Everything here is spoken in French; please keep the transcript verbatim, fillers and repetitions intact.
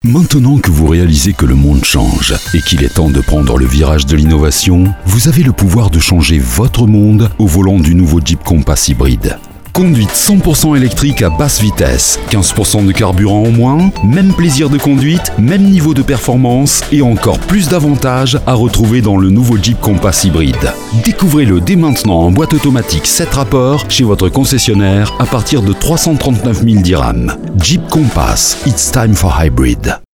Maintenant que vous réalisez que le monde change et qu'il est temps de prendre le virage de l'innovation, vous avez le pouvoir de changer votre monde au volant du nouveau Jeep Compass hybride. Conduite cent pour cent électrique à basse vitesse, quinze pour cent de carburant en moins, même plaisir de conduite, même niveau de performance et encore plus d'avantages à retrouver dans le nouveau Jeep Compass hybride. Découvrez-le dès maintenant en boîte automatique sept rapports chez votre concessionnaire à partir de trois cent trente-neuf mille dirhams. Jeep Compass, it's time for hybrid.